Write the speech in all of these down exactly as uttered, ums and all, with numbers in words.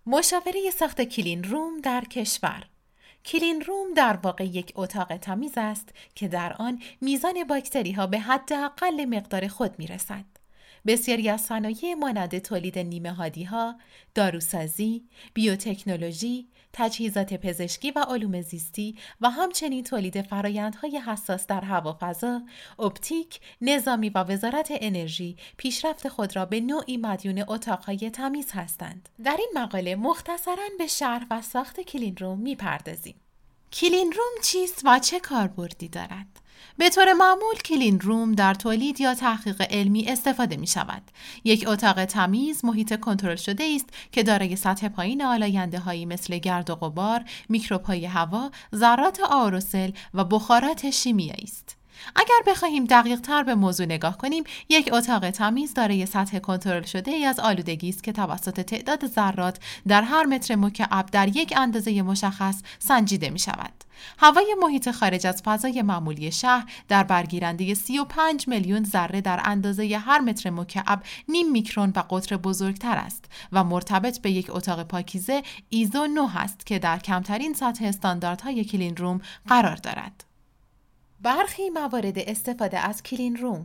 مشاوره ساخت کلین روم در کشور. کلین روم در واقع یک اتاق تمیز است که در آن میزان باکتری ها به حداقل مقدار خود می رسد. بسیاری از صنایع مانند تولید نیمه هادی ها، داروسازی، بیوتکنولوژی، تجهیزات پزشکی و علوم زیستی و همچنین تولید فرآیندهای حساس در هوافضا، اپتیک، نظامی و وزارت انرژی پیشرفت خود را به نوعی مدیون اتاقهای تمیز هستند. در این مقاله مختصراً به شرح و ساخت کلین روم می‌پردازیم. کلین روم چیست و چه کاربردی دارد؟ به طور معمول کلین روم در تولید یا تحقیق علمی استفاده می شود. یک اتاق تمیز محیط کنترل شده است که دارای سطح پایین آلاینده هایی مثل گرد و غبار، میکروب‌های هوا، ذرات آروسل و بخارات شیمیایی است. اگر بخواهیم دقیق تر به موضوع نگاه کنیم، یک اتاق تمیز دارای سطح کنترل شده ای از آلودگی است که توسط تعداد ذرات در هر متر مکعب در یک اندازه مشخص سنجیده می شود. هوای محیط خارج از فضای معمولی شهر در برگیرنده سی و پنج میلیون ذره در اندازه هر متر مکعب نیم میکرون و قطر بزرگتر است و مرتبط به یک اتاق پاکیزه ایزو نه است که در کمترین سطح استانداردهای کلین روم قرار دارد. برخی موارد استفاده از کلین روم: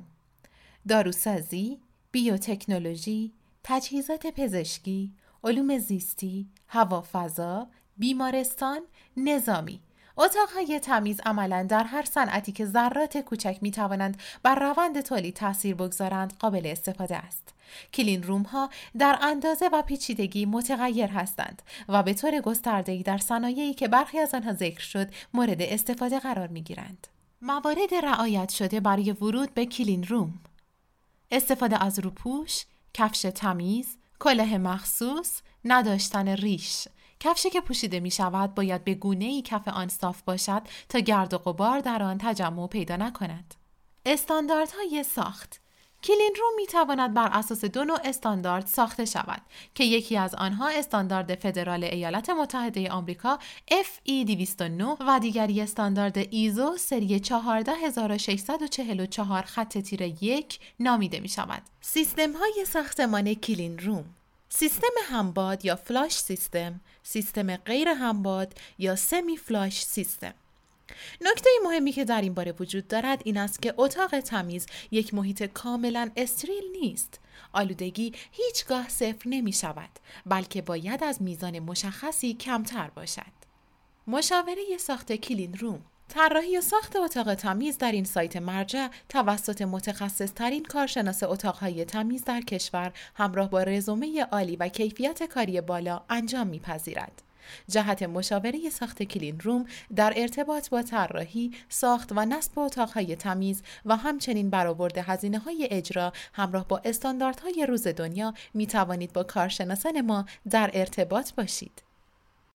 داروسازی، بیوتکنولوژی، تجهیزات پزشکی، علوم زیستی، هوافضا، بیمارستان، نظامی. اتاقهای تمیز عملاً در هر صنعتی که ذرات کوچک می توانند بر روند تولید تأثیر بگذارند قابل استفاده است. کلین روم ها در اندازه و پیچیدگی متغیر هستند و به طور گسترده‌ای در صنایعی که برخی از آنها ذکر شد مورد استفاده قرار می گیرند. موارد رعایت شده برای ورود به کلین روم: استفاده از روپوش، کفش تمیز، کلاه مخصوص، نداشتن ریش. کفشی که پوشیده می شود باید به گونه‌ای کف آن صاف باشد تا گرد و غبار در آن تجمع پیدا نکند. استانداردهای ساخت: کلین روم می تواند بر اساس دو نوع استاندارد ساخته شود که یکی از آنها استاندارد فدرال ایالات متحده آمریکا اف ای دویست و نه و دیگری استاندارد ایزو سری چهارده هزار و ششصد و چهل و چهار خط تیره یک نامیده می شود. سیستم های ساختمان کلین روم: سیستم همباد یا فلاش سیستم، سیستم غیر همباد یا سمی فلاش سیستم. نکته مهمی که در این باره وجود دارد این است که اتاق تمیز یک محیط کاملا استریل نیست. آلودگی هیچگاه صفر نمی شود، بلکه باید از میزان مشخصی کمتر باشد. مشاوره ساخت کلین روم: طراحی و ساخت اتاق تمیز در این سایت مرجع توسط متخصص ترین کارشناس اتاقهای تمیز در کشور همراه با رزومه عالی و کیفیت کاری بالا انجام می‌پذیرد. جهت مشاوره ساخت کلین روم در ارتباط با طراحی، ساخت و نصب اتاقهای تمیز و همچنین برآورد هزینه‌های اجرا همراه با استانداردهای روز دنیا می توانید با کارشناسان ما در ارتباط باشید.